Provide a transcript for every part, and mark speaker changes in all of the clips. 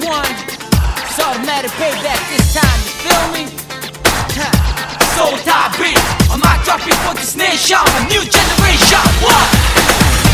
Speaker 1: one. It's automatic payback this time, you feel me? Soul top beat, I might drop it for this nation, a new generation. What?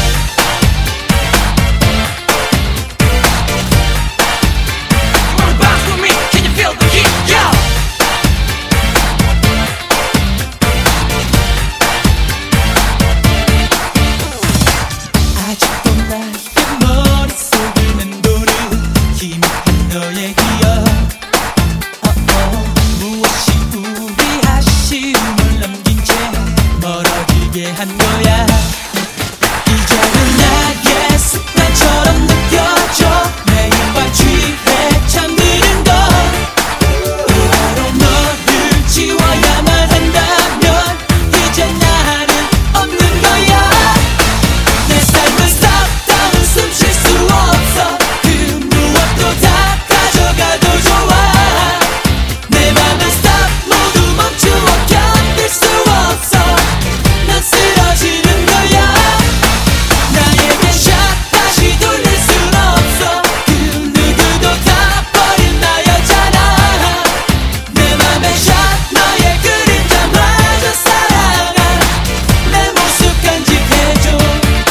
Speaker 2: 한 거야. 이제는 나의 습관처럼 느껴져. 매일밤 취해 잠드는 것. 바로 너를 지워야만 한다면 이제 나는 없는 거야. 내 삶은 stop down 숨 쉴 수 없어. 그 무엇도 다 가져가도 좋아. 내 맘은 stop 모두 멈추어 견딜 수 없어. 쓰러지는 거야. 나에게 샷 다시 돌릴 순 없어. 그 누구도 다 버린 나였잖아. 내 맘에 샷 너의 그림자마저 사랑아. 내 모습 간직해줘.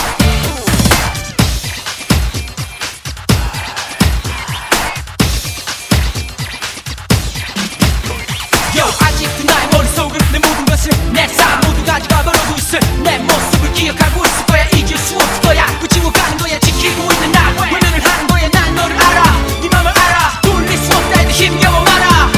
Speaker 1: 아직도 나의 머릿속은 내 모든 것을 내 삶 모두 가져가 버려도 있을 내 모습을 기억하고 있을 거야. 잊을 수 없을 거야. 지워가는 거야. 지키고 있는 나 외면을 하는 거야. 난 너를 알아. 네 맘을 알아. 돌릴 수 없다 해도 힘겨워 말아.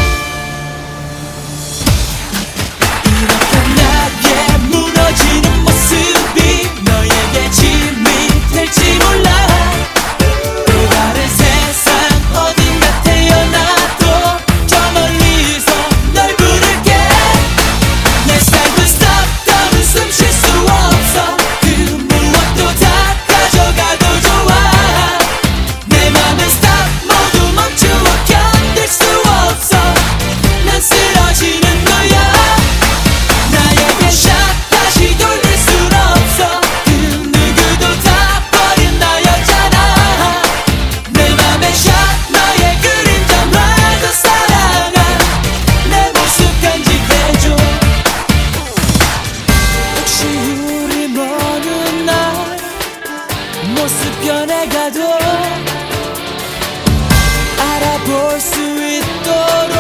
Speaker 2: 이렇게 나의 무너지는 모습이 너에게 짐이 될지 몰라. 또 다른 세상 어딘가 태어나도 저 멀리서 널 부를게. 내 삶은 stop down 숨 쉴 수 없어. 그 무엇도 다 가져가도 좋아. 내 맘은 stop 모두 멈추어 견딜 수 없어. 난 쓰러지는 거야. 나에게 샷 다시 돌릴 순 없어. 그 누구도 다 버린 나였잖아. 내 맘에 샷 너의 그림자마저 사랑아. 내 모습 간직해줘. 혹시 우리 먼 날 모습 변해가도 알아볼 수 있도록